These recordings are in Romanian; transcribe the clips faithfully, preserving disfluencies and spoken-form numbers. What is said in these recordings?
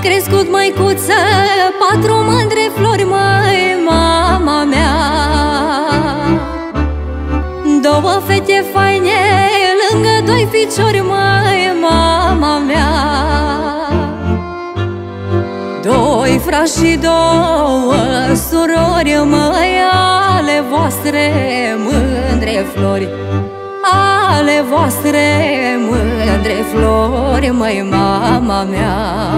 crescut, măicuță, patru mândre flori, măi, mama mea. Două fete faine lângă doi ficiori, măi, mama mea. Doi frați și două surori, măi, ale voastre mândre flori, ale voastre mândre flori, măi, mama mea.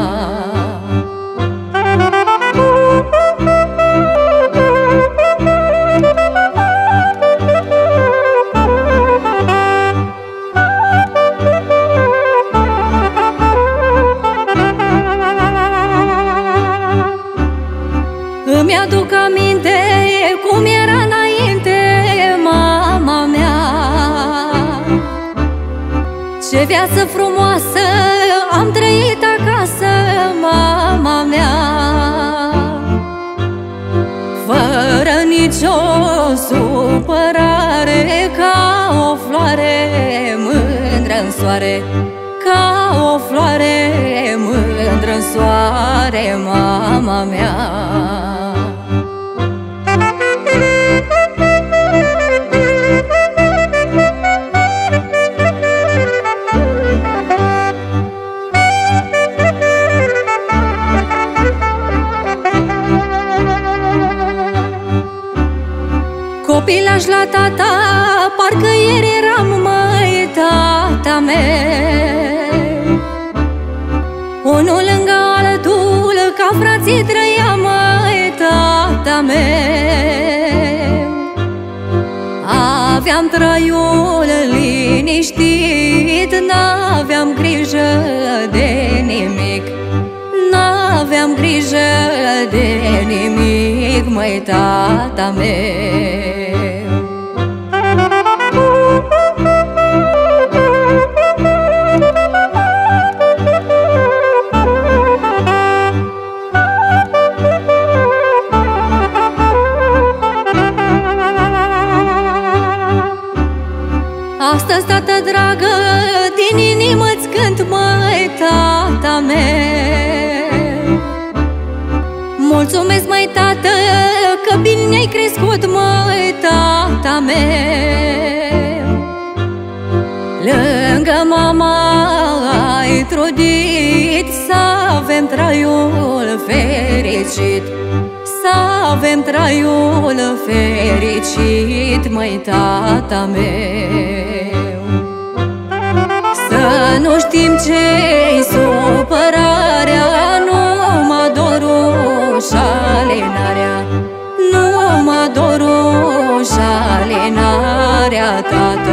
Îmi aduc aminte cum era înainte, mama mea. Ce viață frumoasă am trăit acasă, mama mea. Fără nicio supărare, ca o floare mândră în soare, ca o floare mândră în soare, mama mea. Copilaș la tata, parcă ieri eram, măi, tata meu. Unul lângă altul, ca frații trăia, măi, tata meu. Aveam traiul liniștit, n-aveam grijă de nimic, n-aveam grijă de nimic, măi, tata meu. Astăzi, tată dragă, din inimă-ți cânt, măi, tata meu. Mulțumesc, măi, tată, că bine ne-ai crescut, măi, tata meu. Lângă mama ai trudit să avem traiul fericit, să avem traiul fericit, măi, tata meu. Să nu știm ce-i supărarea, numai dorul și alinarea, numai dorul și alinarea, tata.